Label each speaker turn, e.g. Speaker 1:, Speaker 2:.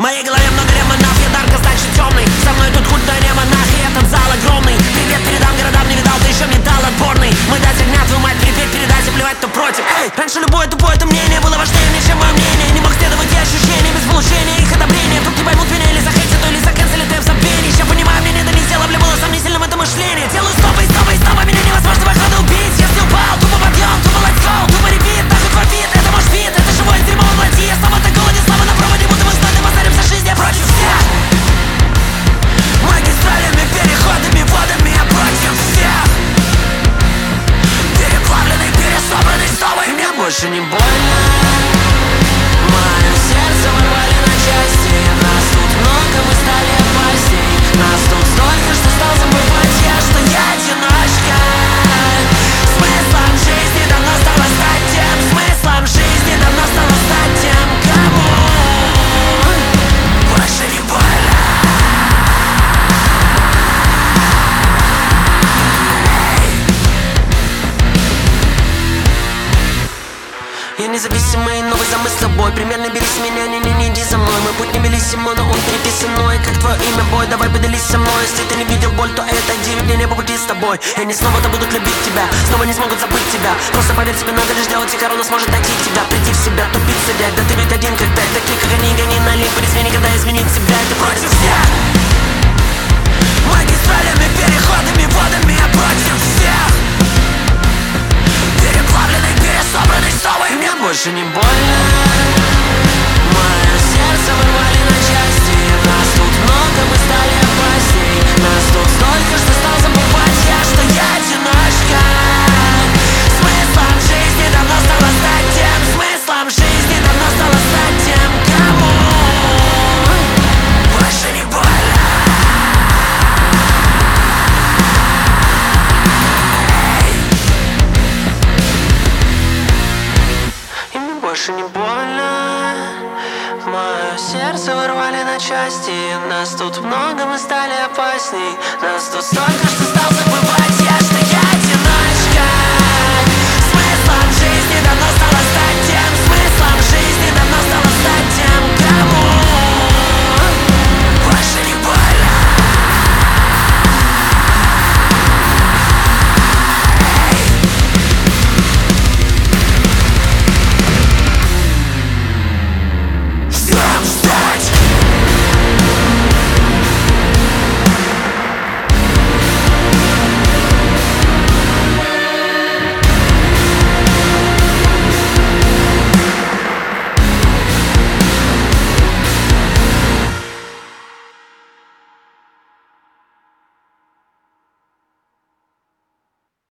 Speaker 1: моей голове много лемонов, я дарко, значит темный. Со мной тут худой не монах, и этот зал огромный. Привет передам городам, не видал, ты еще металл отборный. Мы дать огня, твою мать, привет передать и плевать, кто против. Эй, раньше любое тупое это мнение было важнее мне, чем мое мнение. Не мог следовать и ощущения без получения их одобрения. Вдруг не поймут меня или захейтят, то или заканцелят, ты в забвении. Сейчас понимаю, мне не долетело, бля, было сомнительным это мышление. Делаю стопы и стопы и стопы, меня невозможно выхода убить. Если упал, тупо подъем, тупо лайтгоу, тупо репит, нахуй твой вид, это может вид, это живое дерьмо в плоти. Я снова так голоден, снова на проводе, будто мы с тобой позаримся жизнь, я против всех. Магистралями, переходами, водами, я против всех. Переплавленный, пересобранный снова, и мне больше не больно. Мое сердце ворвали на части. Нас тут много, мы стали опасней. Нас тут столько, что стал забывать я, что я одиночка. Смыслом жизни давно стало стать тем. Смыслом жизни давно стало стать тем, кому больше не больно. Я независимый, новый замысл собой. Примерно бери с меня, не иди за мной. Мой путь невелиссимо, но он переписан мной. Как твое имя, бой, давай поделись со мной. Если ты не видел боль, то это иди, мне не по пути с тобой. И они снова-то будут любить тебя, снова не смогут забыть тебя. Просто поверь себе, надо лишь делать, и корона сможет найти тебя. Прийти в себя, тупиться, дядь, да ты ведь один как пять. Таких, как они, гони налив, призвей никогда изменить себя. Ты против всех. Магистралями, переходами, водами, я против всех. Переплавленный, пересобранный снова, и мне больше не больно. Мое сердце вырвали на части. Нас тут много, мы стали опасней. Нас тут столько, что стал забывать я, что я одиночка. Смыслом жизни давно стало стать тем. Смыслом жизни давно стало стать тем, кому больше не больно. И мне больше не больно. Мое сердце вырвали на части. Нас тут много, мы стали опасней. Нас тут столько, что стал забывать.